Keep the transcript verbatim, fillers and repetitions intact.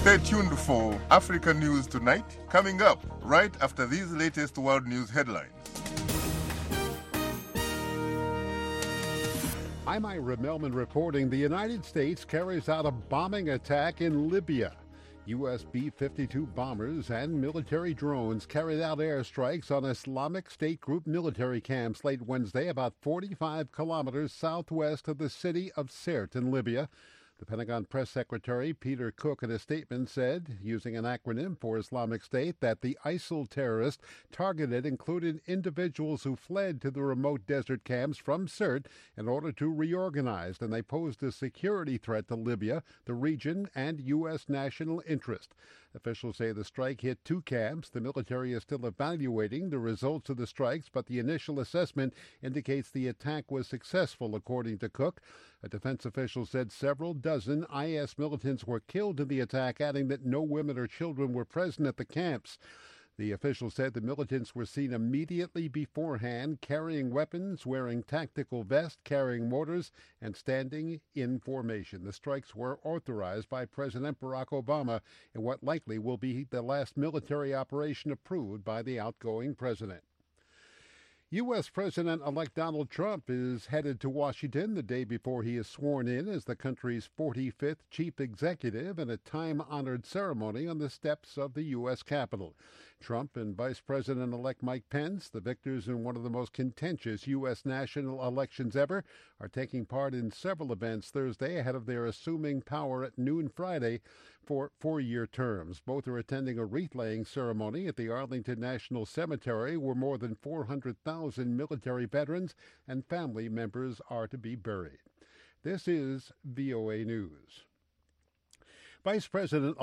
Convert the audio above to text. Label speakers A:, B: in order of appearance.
A: Stay tuned for Africa News Tonight, coming up right after these latest world news headlines.
B: I'm Ira Melman reporting the United States carries out a bombing attack in Libya. U S B fifty-two bombers and military drones carried out airstrikes on Islamic State group military camps late Wednesday, about forty-five kilometers southwest of the city of Sirte in Libya. The Pentagon press secretary Peter Cook in a statement said, using an acronym for Islamic State, that the ISIL terrorists targeted included individuals who fled to the remote desert camps from Sirte in order to reorganize, and they posed a security threat to Libya, the region, and U S national interest. Officials say the strike hit two camps. The military is still evaluating the results of the strikes, but the initial assessment indicates the attack was successful, according to Cook. A defense official said several dozen I S militants were killed in the attack, adding that no women or children were present at the camps. The official said the militants were seen immediately beforehand carrying weapons, wearing tactical vests, carrying mortars, and standing in formation. The strikes were authorized by President Barack Obama in what likely will be the last military operation approved by the outgoing president. U S. President-elect Donald Trump is headed to Washington the day before he is sworn in as the country's forty-fifth chief executive in a time-honored ceremony on the steps of the U S. Capitol. Trump and Vice President-elect Mike Pence, the victors in one of the most contentious U S national elections ever, are taking part in several events Thursday ahead of their assuming power at noon Friday for four-year terms. Both are attending a wreath-laying ceremony at the Arlington National Cemetery, where more than four hundred thousand military veterans and family members are to be buried. This is V O A News. Vice President